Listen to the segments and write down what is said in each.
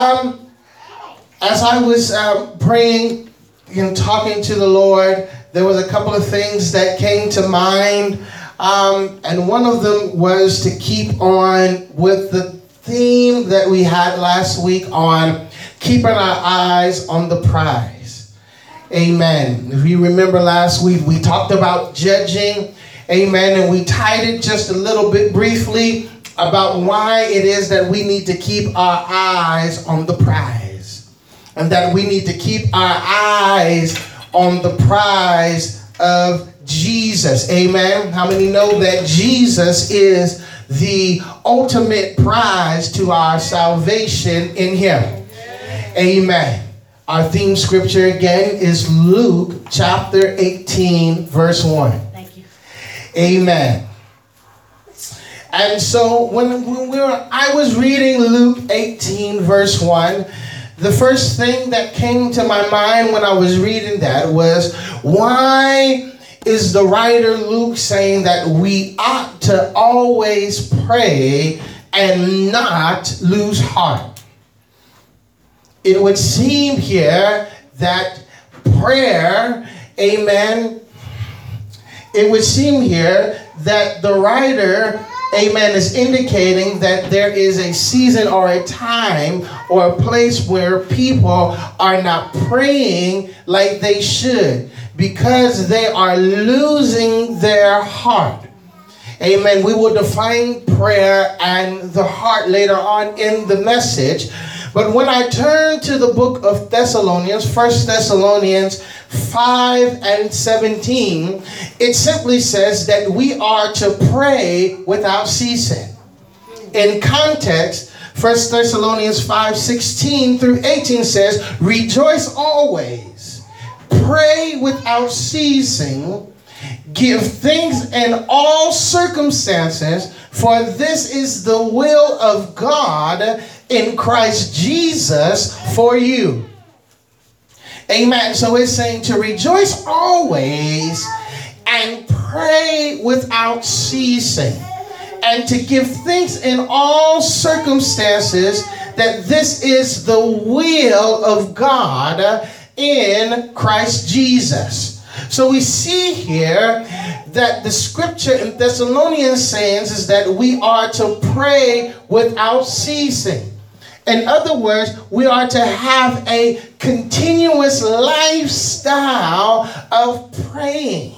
As I was praying and talking to the Lord, there was a couple of things that came to mind. And one of them was to keep on with the theme that we had last week on keeping our eyes on the prize. Amen. If you remember last week, we talked about judging. Amen. And we tied it just a little bit briefly about why it is that we need to keep our eyes on the prize. And that we need to keep our eyes on the prize of Jesus. Amen. How many know that Jesus is the ultimate prize to our salvation in Him? Amen. Our theme scripture again is Luke chapter 18 verse 1. Thank you. Amen. And so when I was reading Luke 18 verse 1, the first thing that came to my mind when I was reading that was, why is the writer Luke saying that we ought to always pray and not lose heart? It would seem here that prayer, amen, it would seem here that the writer, amen, is indicating that there is a season or a time or a place where people are not praying like they should because they are losing their heart. Amen. We will define prayer and the heart later on in the message. But when I turn to the book of Thessalonians, 1 Thessalonians 5 and 17, it simply says that we are to pray without ceasing. In context, 1 Thessalonians 5, 16 through 18 says, rejoice always, pray without ceasing, give thanks in all circumstances, for this is the will of God in Christ Jesus for you. Amen. So it's saying to rejoice always and pray without ceasing, and to give thanks in all circumstances, that this is the will of God in Christ Jesus. So we see here that the scripture in Thessalonians says is that we are to pray without ceasing. In other words, we are to have a continuous lifestyle of praying.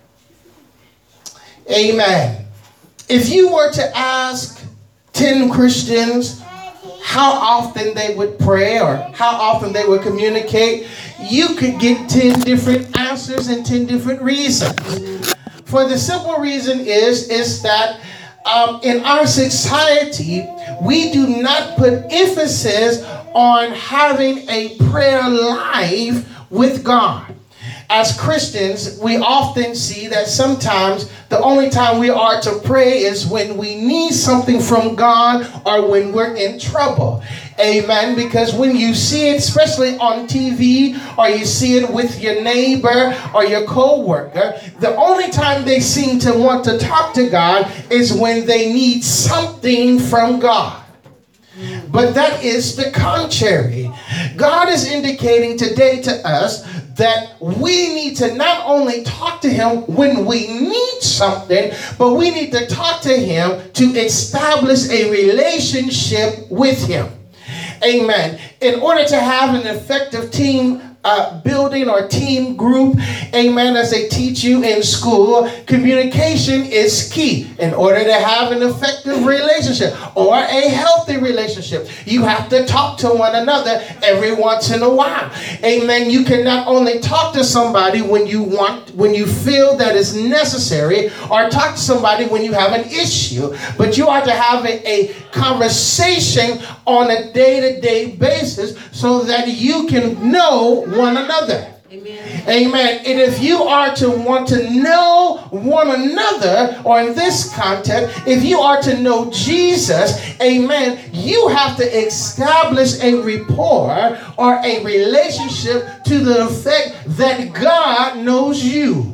Amen. If you were to ask 10 Christians how often they would pray or how often they would communicate, you could get 10 different answers and 10 different reasons. For the simple reason is that in our society, we do not put emphasis on having a prayer life with God. As Christians, we often see that sometimes the only time we are to pray is when we need something from God or when we're in trouble. Amen. Because when you see it, especially on TV, or you see it with your neighbor or your co-worker, the only time they seem to want to talk to God is when they need something from God. But that is the contrary. God is indicating today to us that we need to not only talk to Him when we need something, but we need to talk to Him to establish a relationship with Him. Amen. In order to have an effective team building or team group, amen, as they teach you in school, communication is key. In order to have an effective relationship or a healthy relationship, you have to talk to one another every once in a while. Amen. You can not only talk to somebody when you feel that it's necessary, or talk to somebody when you have an issue, but you are to have a conversation on a day-to-day basis so that you can know one another. Amen. Amen. And if you are to want to know one another, or in this context, if you are to know Jesus, amen, you have to establish a rapport or a relationship to the effect that God knows you.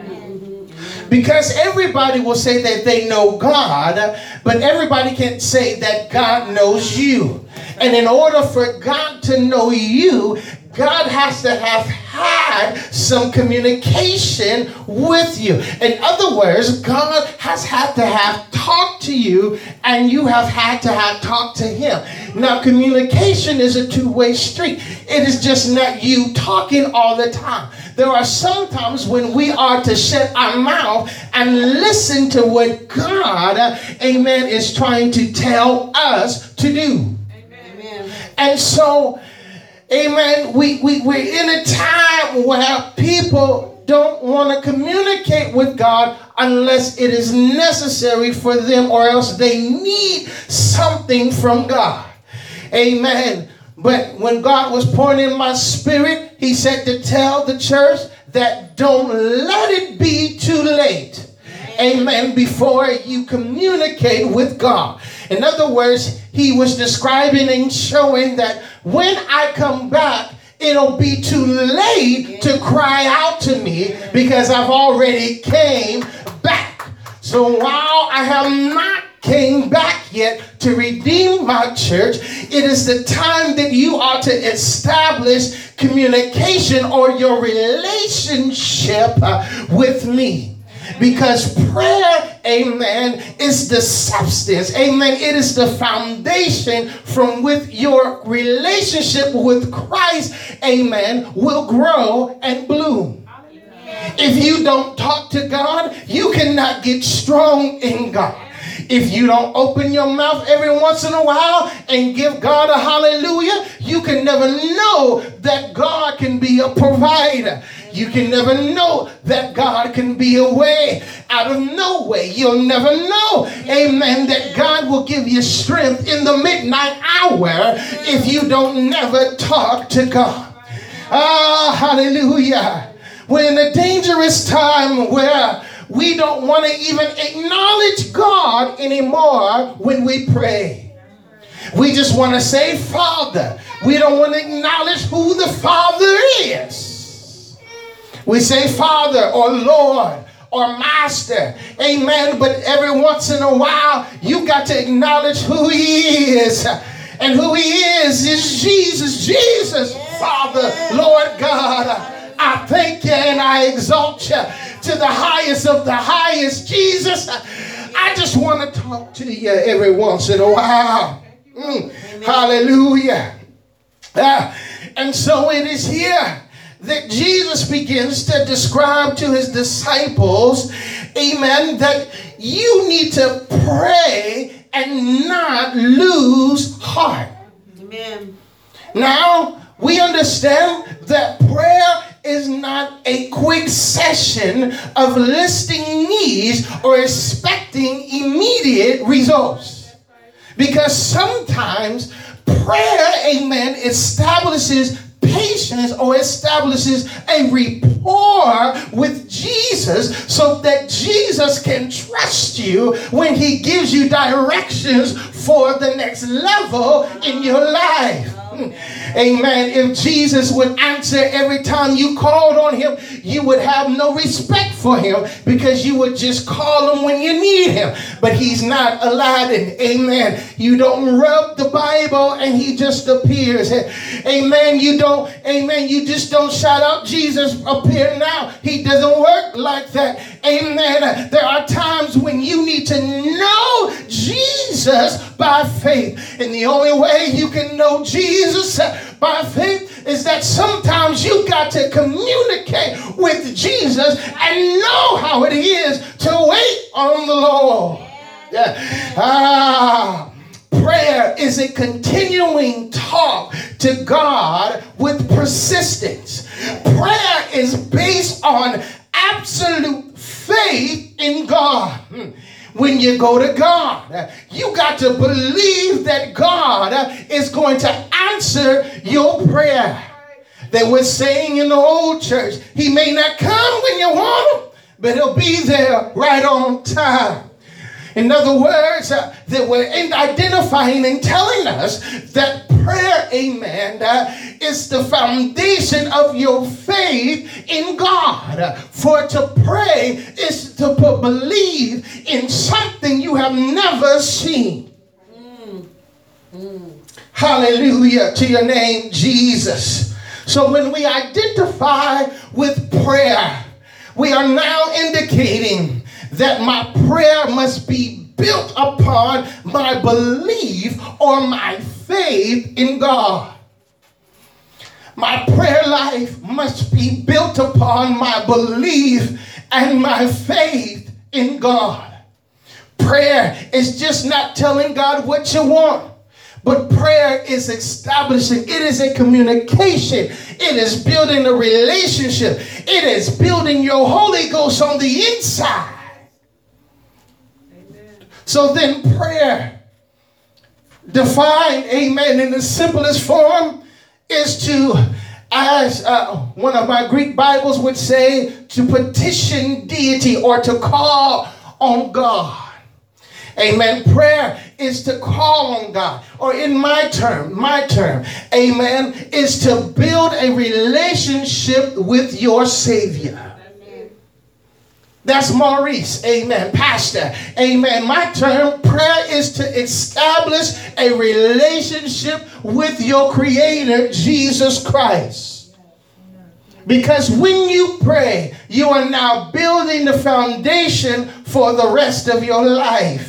Because everybody will say that they know God, but everybody can't say that God knows you. And in order for God to know you, God has to have had some communication with you. In other words, God has had to have talked to you, and you have had to have talked to him. Now, communication is a two-way street. It is just not you talking all the time. There are some times when we are to shut our mouth and listen to what God, amen, is trying to tell us to do. Amen. And so, amen, we're in a time where people don't want to communicate with God unless it is necessary for them, or else they need something from God. Amen. But when God was pouring in my spirit, he said to tell the church that don't let it be too late. Amen. Before you communicate with God. In other words, he was describing and showing that when I come back, it'll be too late to cry out to me because I've already came back. So while I have not came back yet to redeem my church, it is the time that you are to establish communication or your relationship with me. Because prayer, amen, is the substance. Amen. It is the foundation from which your relationship with Christ, amen, will grow and bloom. If you don't talk to God, you cannot get strong in God. If you don't open your mouth every once in a while and give God a hallelujah, you can never know that God can be a provider. You can never know that God can be a way out of no way. You'll never know, amen, that God will give you strength in the midnight hour if you don't never talk to God. Ah, hallelujah. We're in a dangerous time where we don't want to even acknowledge God anymore when we pray. We just want to say Father. We don't want to acknowledge who the Father is. We say Father or Lord or Master. Amen. But every once in a while, you got to acknowledge who he is. And who he is Jesus. Jesus, Father, Lord God. I thank you and I exalt you to the highest of the highest. Jesus, I just want to talk to you every once in a while. Hallelujah. And so it is here that Jesus begins to describe to his disciples, amen, that you need to pray and not lose heart. Amen. Now, we understand that prayer is not a quick session of listing needs or expecting immediate results. Because sometimes prayer, amen, establishes patience or establishes a rapport with Jesus so that Jesus can trust you when he gives you directions for the next level in your life. Amen. If Jesus would answer every time you called on him, you would have no respect for him because you would just call him when you need him. But he's not Aladdin. Amen. You don't rub the Bible and he just appears. Amen. You just don't shout out, Jesus, appear now. He doesn't work like that. Amen. There are times when you need to know Jesus by faith. And the only way you can know Jesus by faith is that sometimes you got to communicate with Jesus and know how it is to wait on the Lord. Prayer is a continuing talk to God with persistence. Prayer is based on absolute faith in God. When you go to God, you got to believe that God is going to answer your prayer. They were saying in the old church, he may not come when you want him, but he'll be there right on time. In other words, they were identifying and telling us that prayer, amen, is the foundation of your faith in God. For to pray is to believe in something you have never seen. Hallelujah to your name, Jesus. So when we identify with prayer, we are now indicating that my prayer must be built upon my belief or my faith in God. My prayer life must be built upon my belief and my faith in God. Prayer is just not telling God what you want, but prayer is establishing. It is a communication. It is building a relationship. It is building your Holy Ghost on the inside. Amen. So then prayer, defined, amen, in the simplest form, is to, as one of my Greek Bibles would say, to petition deity or to call on God. Amen. Prayer is to call on God. Or in my term, amen, is to build a relationship with your Savior. Amen. That's Maurice, amen, pastor, amen. My term, prayer is to establish a relationship with your Creator, Jesus Christ. Because when you pray, you are now building the foundation for the rest of your life.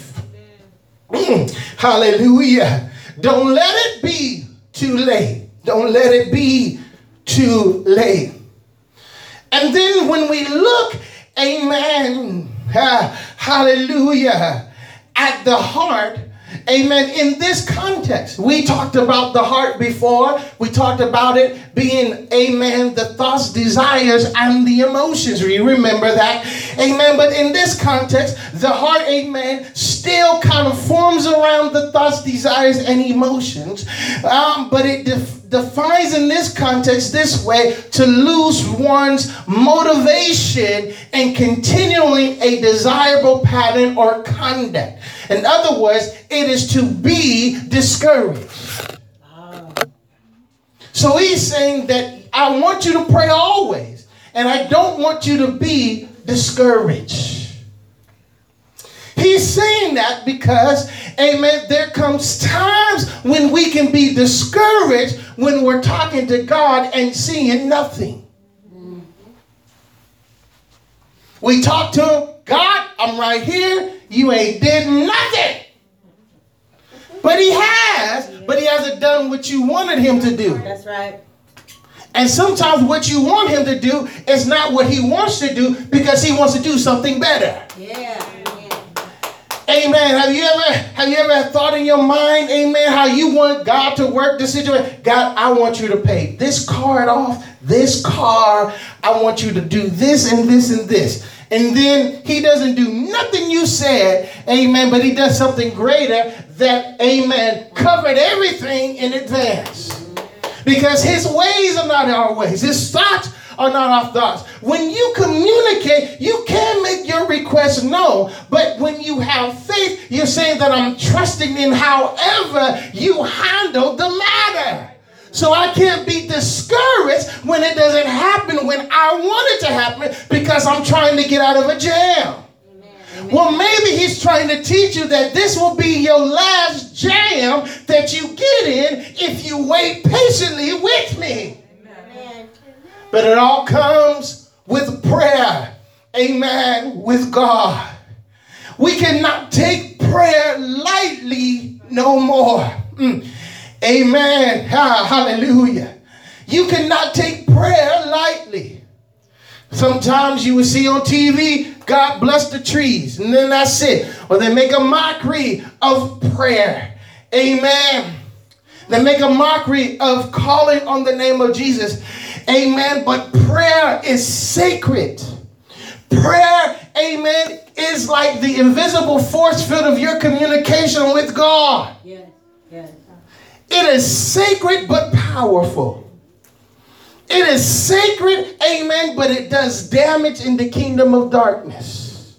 Hallelujah. Don't let it be too late. Don't let it be too late. And then when we look, amen, hallelujah, at the heart, amen, in this context, we talked about the heart before. We talked about it being, amen, the thoughts, desires, and the emotions. You remember that? Amen. But in this context, the heart, amen, still kind of forms around the thoughts, desires, and emotions. But it defines in this context this way: to lose one's motivation and continuing a desirable pattern or conduct. In other words, it is to be discouraged. So he's saying that I want you to pray always, and I don't want you to be discouraged. He's saying that because, amen, there comes times when we can be discouraged when we're talking to God and seeing nothing. We talk to him, God, I'm right here. You ain't did nothing. But he hasn't done what you wanted him to do. That's right. And sometimes what you want him to do is not what he wants to do, because he wants to do something better. Yeah. Amen. Have you ever thought in your mind, amen, how you want God to work the situation? God, I want you to pay this card off, this car. I want you to do this and this and this. And then he doesn't do nothing you said, amen, but he does something greater that, amen, covered everything in advance. Because his ways are not our ways. His thoughts are not our thoughts. When you communicate, you can make your request known. But when you have faith, you're saying that I'm trusting in however you handle the matter. So I can't be discouraged when it doesn't happen when I want it to happen, because I'm trying to get out of a jam. Amen. Well, maybe he's trying to teach you that this will be your last jam that you get in if you wait patiently with me. Amen. But it all comes with prayer. Amen. With God. We cannot take prayer lightly no more. Amen. Hallelujah. You cannot take prayer lightly. Sometimes you will see on TV, God bless the trees, and then that's it. Or they make a mockery of prayer. Amen. They make a mockery of calling on the name of Jesus. Amen. But prayer is sacred. Prayer, amen, is like the invisible force field of your communication with God. Yes. Yes. It is sacred but powerful. It is sacred, amen, but it does damage in the kingdom of darkness.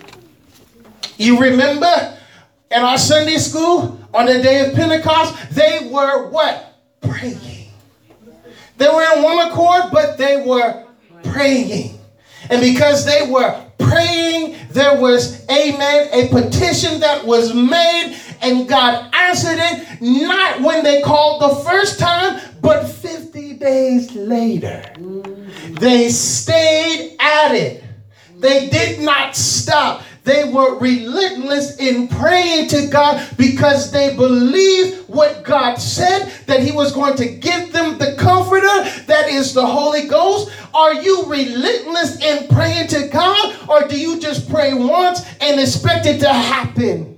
You remember in our Sunday school on the day of Pentecost, they were what? Praying. They were in one accord, but they were praying. And because they were praying, there was, amen, a petition that was made, and God answered answered it not when they called the first time, but 50 days later. They stayed at it. They did not stop. They were relentless in praying to God because they believed what God said, that he was going to give them the comforter, that is the Holy Ghost. Are you relentless in praying to God, or do you just pray once and expect it to happen?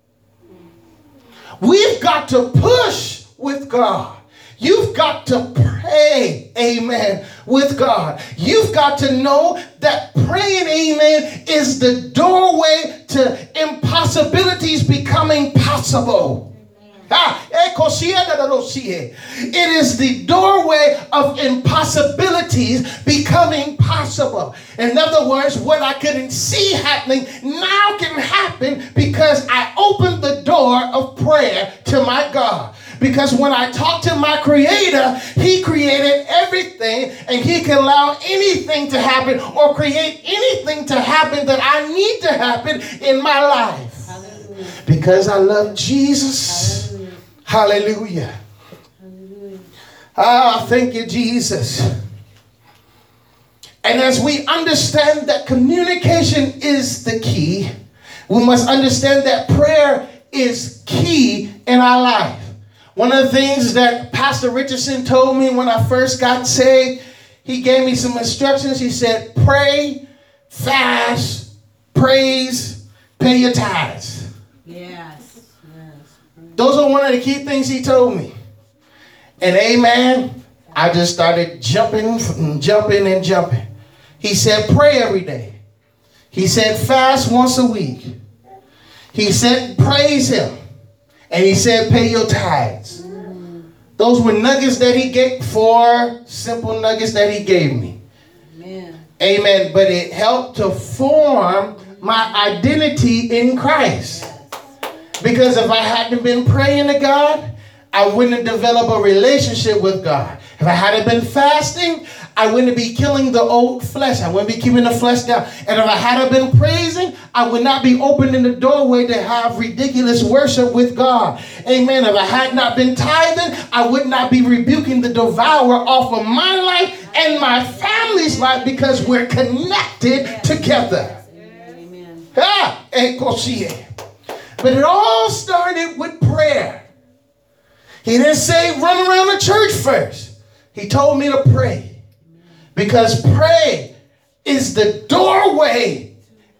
We've got to push with God. You've got to pray, amen, with God. You've got to know that praying, amen, is the doorway to impossibilities becoming possible. It is the doorway of impossibilities becoming possible. In other words, what I couldn't see happening now can happen because I opened the door of prayer to my God. Because when I talk to my Creator, he created everything, and he can allow anything to happen or create anything to happen that I need to happen in my life. Hallelujah. Because I love Jesus. Hallelujah. Hallelujah. Ah, thank you, Jesus. And as we understand that communication is the key, we must understand that prayer is key in our life. One of the things that Pastor Richardson told me when I first got saved, he gave me some instructions. He said, pray, fast, praise, pay your tithes. Yes. Those are one of the key things he told me. And amen, I just started jumping. He said, pray every day. He said, fast once a week. He said, praise him. And he said, pay your tithes. Those were nuggets that he gave, 4 simple nuggets that he gave me. Amen. Amen. But it helped to form my identity in Christ. Because if I hadn't been praying to God, I wouldn't have developed a relationship with God. If I hadn't been fasting, I wouldn't be killing the old flesh. I wouldn't be keeping the flesh down. And if I hadn't been praising, I would not be opening the doorway to have ridiculous worship with God. Amen. If I had not been tithing, I would not be rebuking the devourer off of my life and my family's life, because we're connected together. Amen. But it all started with prayer. He didn't say run around the church first. He told me to pray. Because pray is the doorway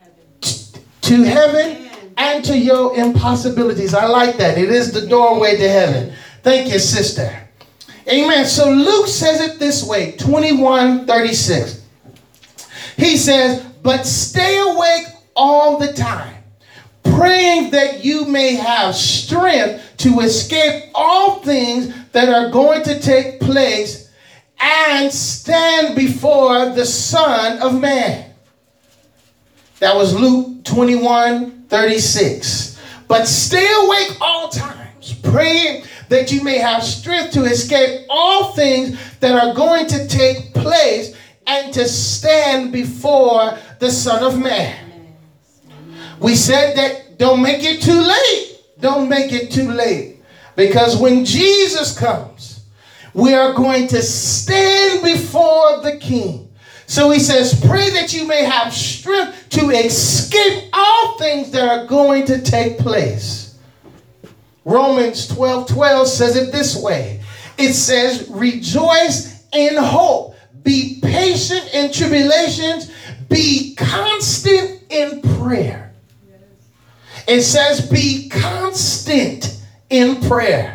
to heaven and to your impossibilities. I like that. It is the doorway to heaven. Thank you, sister. Amen. So Luke says it this way, 21:36. He says, but stay awake all the time, praying that you may have strength to escape all things that are going to take place and stand before the Son of Man. That was Luke 21:36. But stay awake all times, praying that you may have strength to escape all things that are going to take place and to stand before the Son of Man. We said that don't make it too late. Don't make it too late. Because when Jesus comes, we are going to stand before the King. So he says, pray that you may have strength to escape all things that are going to take place. Romans 12:12 says it this way. It says, rejoice in hope. Be patient in tribulations. Be constant in prayer. It says, be constant in prayer.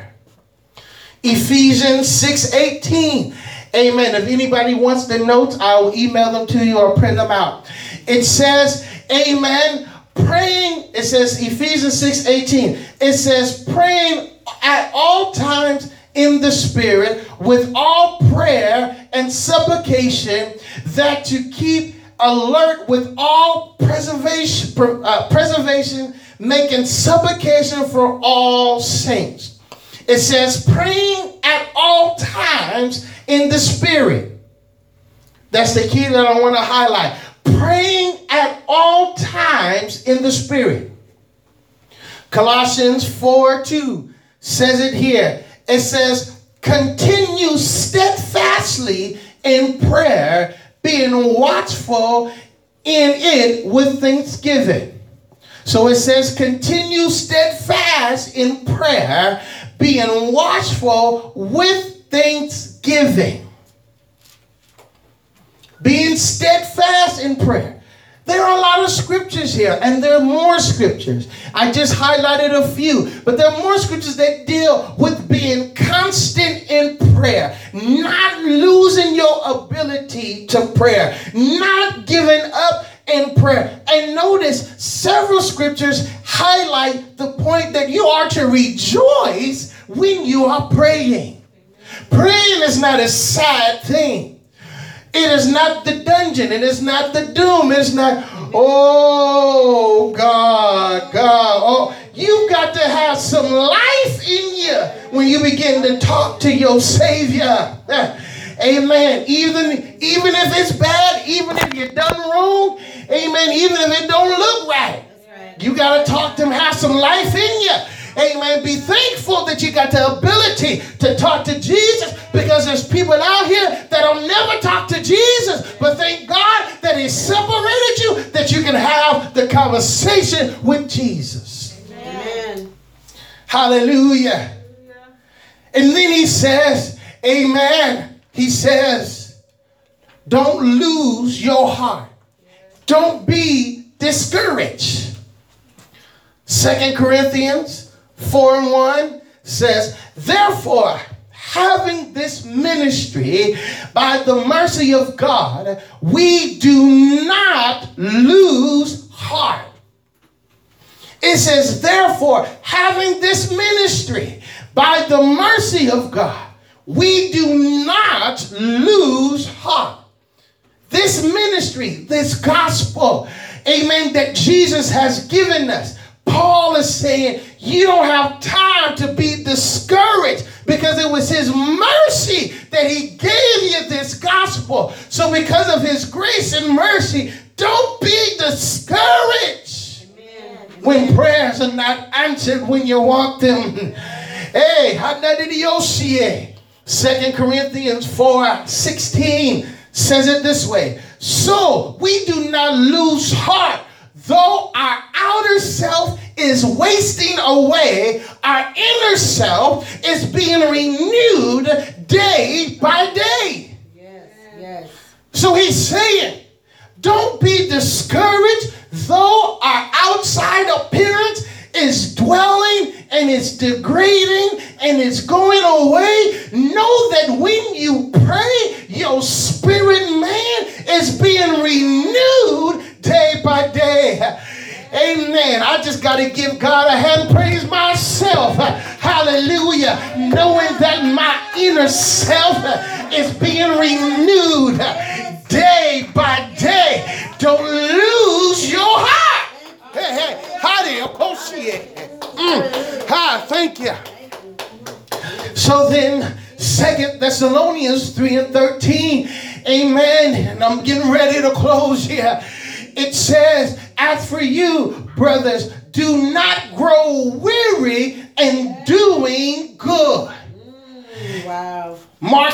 Ephesians 6:18. Amen. If anybody wants the notes, I will email them to you or print them out. It says, amen, praying. It says Ephesians 6:18. It says praying at all times in the Spirit with all prayer and supplication, that to keep alert with all preservation, making supplication for all saints. It says praying at all times in the Spirit. That's the key that I want to highlight. Praying at all times in the Spirit. Colossians 4:2 says it here. It says, continue steadfastly in prayer, being watchful in it with thanksgiving. So it says, continue steadfast in prayer, being watchful with thanksgiving. Being steadfast in prayer. There are a lot of scriptures here, and there are more scriptures. I just highlighted a few, but there are more scriptures that deal with being constant in prayer, not losing your ability to prayer, not giving up in prayer. And notice several scriptures highlight the point that you are to rejoice when you are praying. Praying is not a sad thing. It is not the dungeon. It is not the doom. It's not, oh, God. Oh, you got to have some life in you when you begin to talk to your Savior. Amen. Even if it's bad, even if you're done wrong, amen, even if it don't look right, you got to talk to him, have some life in you. Amen. Be thankful that you got the ability to talk to Jesus, because there's people out here that'll never talk to Jesus. But thank God that he separated you, that you can have the conversation with Jesus. Amen. Hallelujah. And then he says, amen. He says, don't lose your heart. Don't be discouraged. 2 Corinthians 4:1 says, therefore, having this ministry by the mercy of God, we do not lose heart. It says, therefore, having this ministry by the mercy of God, we do not lose heart. This ministry, this gospel, amen, that Jesus has given us, Paul is saying you don't have time to be discouraged, because it was his mercy that he gave you this gospel. So because of his grace and mercy, don't be discouraged. Amen. When prayers are not answered when you want them. Hey, 2 Corinthians 4:16 says it this way. So we do not lose heart. Though our outer self is wasting away, our inner self is being renewed day by day. Yes. So he's saying, don't be discouraged. Though our outside appearance is dwelling and it's degrading and it's going away, know that when you pray, your spirit man is being renewed day by day. Amen. I just got to give God a hand praise myself. Hallelujah. Knowing that my inner self is being renewed day by day. Don't lose your heart. Hey, how do you appreciate it? Thank you. So then, 2 Thessalonians 3:13. Amen. And I'm getting ready to close here. It says, as for you, brothers, do not grow weary in doing good. Wow. Mark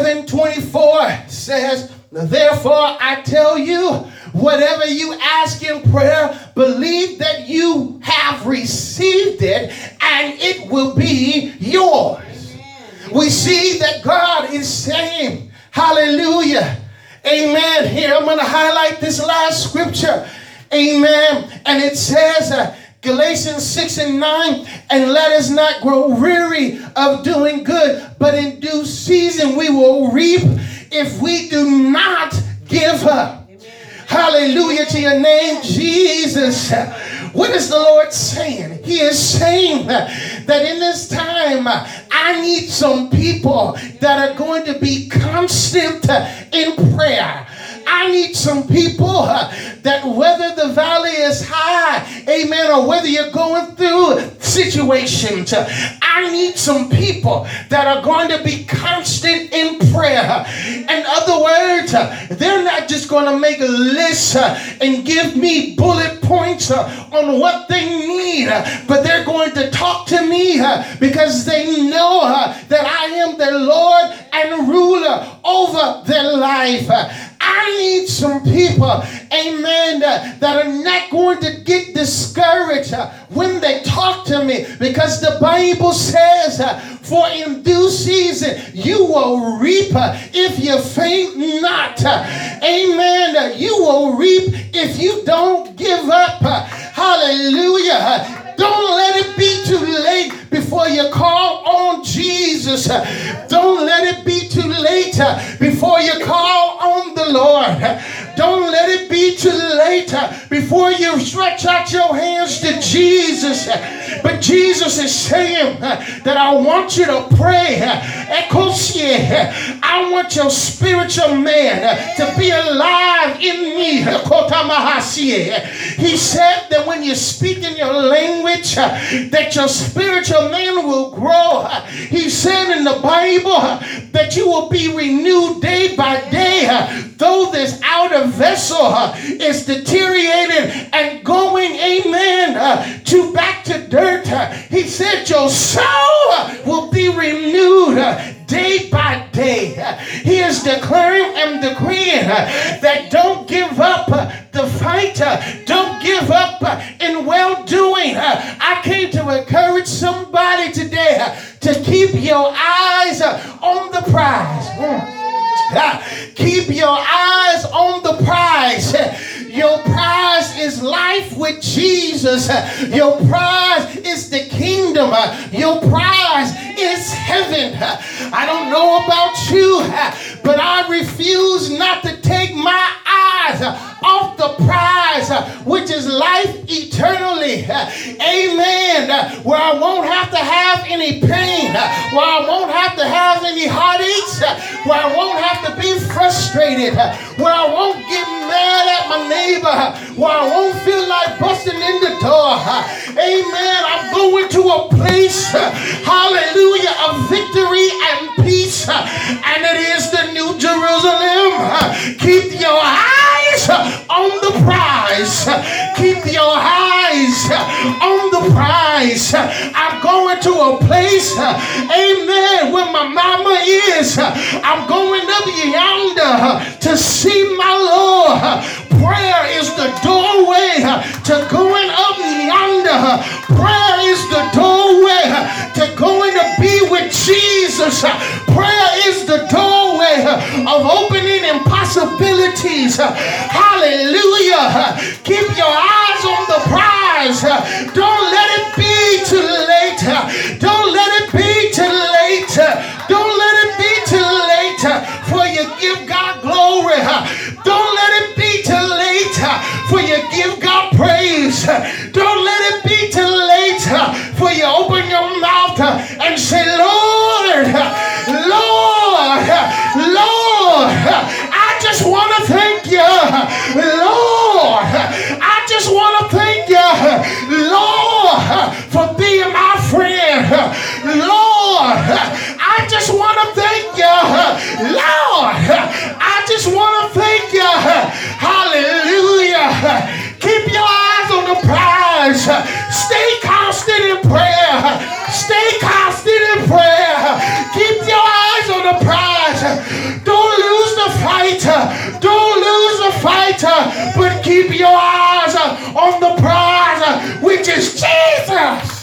11:24 says, therefore I tell you, whatever you ask in prayer, believe that you have received it and it will be yours. Amen. We see that God is saying, hallelujah. Amen. Here I'm going to highlight this last scripture. Amen. And it says, Galatians 6:9, and let us not grow weary of doing good, but in due season we will reap if we do not give up. Amen. Hallelujah to your name, Jesus. What is the Lord saying? He is saying that in this time, I need some people that are going to be constant in prayer. I need some people that whether the valley is high, amen, or whether you're going through situations, I need some people that are going to be constant in prayer. In other words, They're not just going to make a list and give me bullet points on what they need, but they're going to talk to me because they know that I am their Lord and ruler over their life. I need some people, amen, that are not going to get discouraged when they talk to me, because the Bible says, for in due season you will reap if you faint not. Amen. You will reap if you don't give up. Hallelujah. Don't let it be too late before you call on Jesus. Don't let it be too late before you call on the Lord. Don't let it be too late before you stretch out your hands to Jesus. But Jesus is saying that I want you to pray. I want your spiritual man to be alive in me. He said that when you speak in your language, that your spiritual man will grow. He said in the Bible that you will be renewed day by day. Though this outer vessel is deteriorating and going, amen, back to dirt, he said your soul will be renewed day by day. He is declaring and decreeing that don't give up the fight. Don't give up in well-doing. I came to encourage somebody today to keep your eyes on the prize. Keep your eyes on the prize. Your prize is life with Jesus. Your prize is the kingdom. Your prize is heaven. I don't know about you, but I refuse not to take my eyes off the prize, which is life eternally. Amen. Where I won't have to have any pain, where I won't have to have any heartaches, where I won't have to be frustrated, where I won't get mad at my neighbor, where I won't feel like busting in the door. Amen. I'm going to a place, hallelujah, of victory and peace, and it is the New Jerusalem. Keep your eyes on the prize. Keep your eyes on the prize. I'm going to a place, amen, where my mama is. I'm going up yonder to see my Lord. Prayer is the doorway to going up yonder. Prayer is the doorway to going to be with Jesus. Prayer is the doorway of opening impossibilities. Hallelujah. Keep your eyes on the prize. Don't let it be too late. Don't let it be too late. Don't let it be too late for you give God glory. Don't let it be too late for you give God praise. Don't let it be too late for you open your mouth and say, Lord, Lord, Lord, I just want to thank you. Lord, I just want to thank you, Lord, for being my friend. Lord, I just want to thank you. Lord, I just want to thank you. Hallelujah. Keep your eyes on the prize. Stay constant in prayer. Stay constant in prayer. Keep your eyes on the prize. Don't lose the fight. Don't lose the fight. But keep your eyes on the prize, which is Jesus.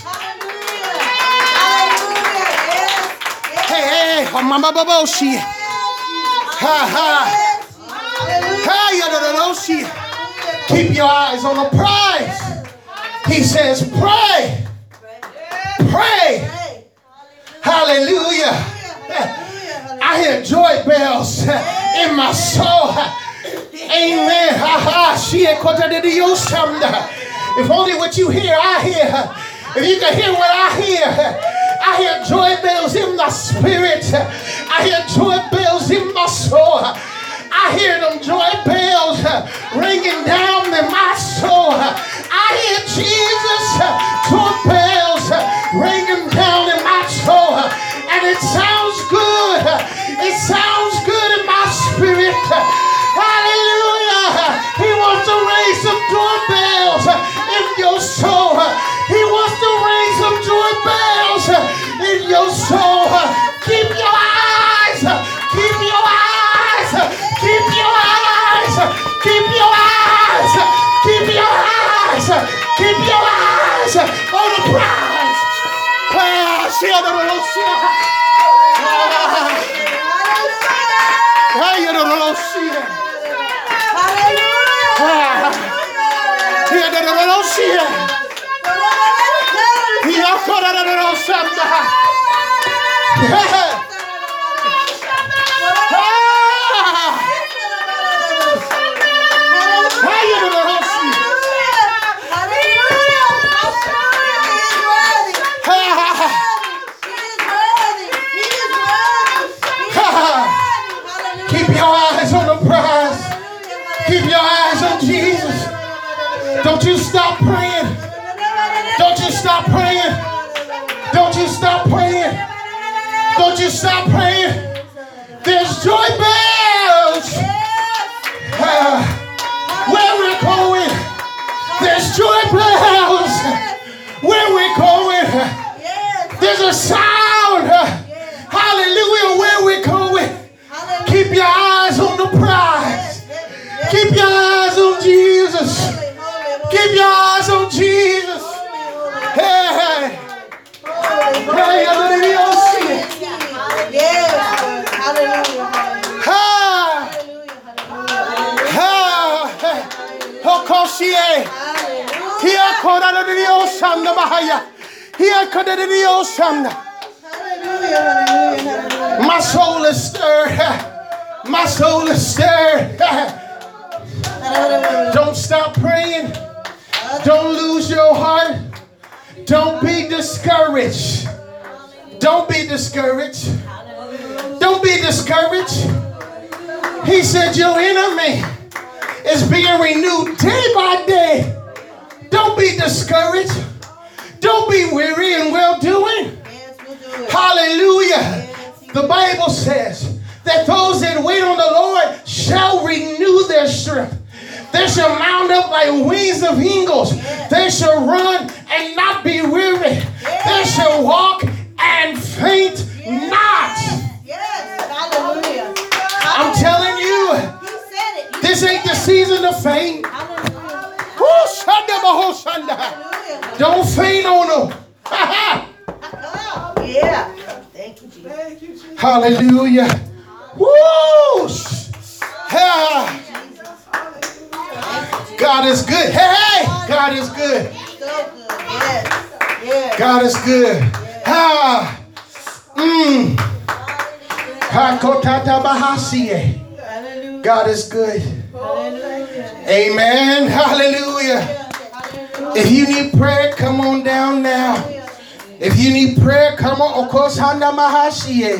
Hey, Mama Baboshi. Ha ha. Keep your eyes on the prize. He says, pray. Pray. Hallelujah. I hear joy bells in my soul. Amen. If only what you hear, I hear. If you can hear what I hear joy bells in my spirit. I hear joy bells in my soul. I hear them joy bells ringing down in my soul. I hear Jesus joy bells ringing down in my soul. And it sounds good. It sounds good in my spirit. your eyes. Keep your eyes. Keep your eyes. Keep your eyes. Keep your eyes on the prize. Keep your eyes on the prize. Keep your eyes on Jesus. Don't you stop praying. Don't you stop praying. Don't you stop praying. Don't you stop praying. There's joy bells where we're going. There's joy bells where we're going. There's a sound. Hallelujah, where we're going. Keep your eyes on the prize. Keep your eyes on Jesus. Keep your eyes on Jesus. Hey, hey. Hey, hallelujah. Yes, hallelujah. My soul is stirred. My soul is stirred. Don't stop praying. Don't lose your heart. Don't be discouraged. Don't be discouraged. Don't be discouraged. He said your enemy is being renewed day by day. Don't be discouraged. Don't be weary in well-doing. Hallelujah. The Bible says that those that wait on the Lord shall renew their strength. They shall mount up like wings of eagles. They shall run and not be weary. They shall walk and faint not. I'm telling you, this ain't the season to faint. Don't faint on them. Yeah. Thank you, Jesus. Hallelujah. Woo! God is good. Hey, God is good. So good. Yes. Yes. God is good. God is good. Amen. Hallelujah. If you need prayer, come on down now. If you need prayer, come on. Of course,